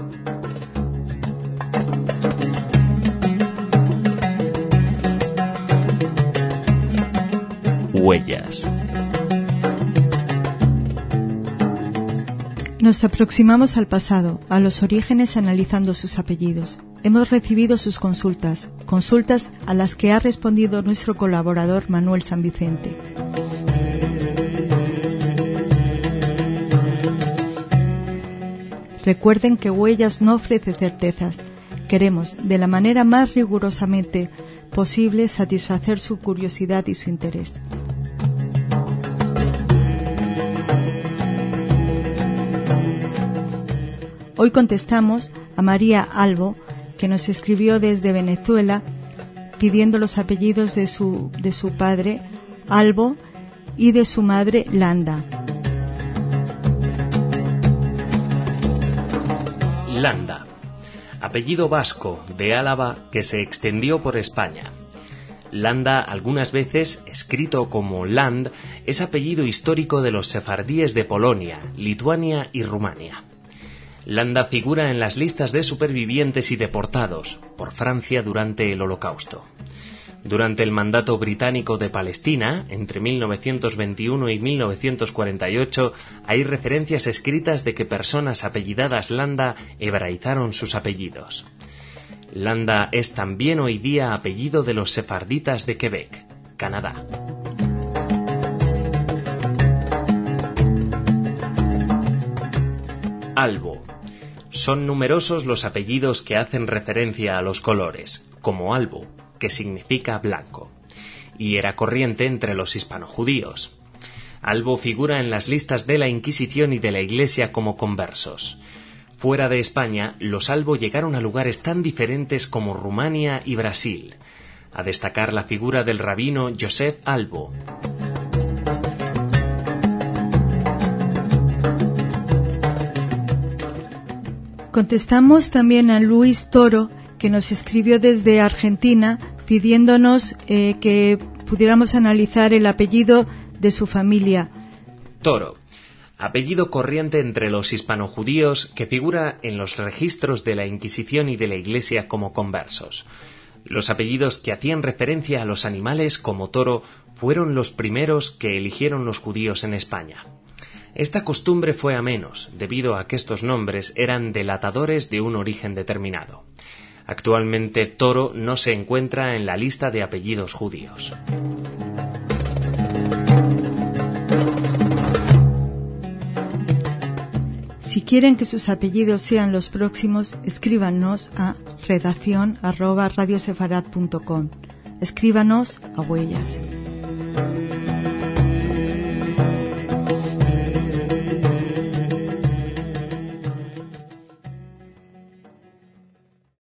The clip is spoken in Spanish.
Huellas. Nos aproximamos al pasado, a los orígenes analizando sus apellidos. Hemos recibido sus consultas a las que ha respondido nuestro colaborador Manuel San Vicente. Recuerden que Huellas no ofrece certezas. Queremos, de la manera más rigurosamente posible, satisfacer su curiosidad y su interés. Hoy contestamos a María Albo, que nos escribió desde Venezuela pidiendo los apellidos de su padre, Albo, y de su madre, Landa. Landa, apellido vasco de Álava que se extendió por España. Landa, algunas veces escrito como Land, es apellido histórico de los sefardíes de Polonia, Lituania y Rumania. Landa figura en las listas de supervivientes y deportados por Francia durante el Holocausto. Durante el mandato británico de Palestina, entre 1921 y 1948, hay referencias escritas de que personas apellidadas Landa hebraizaron sus apellidos. Landa es también hoy día apellido de los sefarditas de Quebec, Canadá. Albo. Son numerosos los apellidos que hacen referencia a los colores, como albo, que significa blanco, y era corriente entre los hispanojudíos. Albo figura en las listas de la Inquisición y de la Iglesia como conversos. Fuera de España, los albo llegaron a lugares tan diferentes como Rumania y Brasil, a destacar la figura del rabino Joseph Albo. Contestamos también a Luis Toro, que nos escribió desde Argentina pidiéndonos que pudiéramos analizar el apellido de su familia. Toro, apellido corriente entre los hispanojudíos que figura en los registros de la Inquisición y de la Iglesia como conversos. Los apellidos que hacían referencia a los animales como toro fueron los primeros que eligieron los judíos en España. Esta costumbre fue a menos, debido a que estos nombres eran delatadores de un origen determinado. Actualmente, Toro no se encuentra en la lista de apellidos judíos. Si quieren que sus apellidos sean los próximos, escríbanos a redaccion@radiosefarad.com. Escríbanos a Huellas.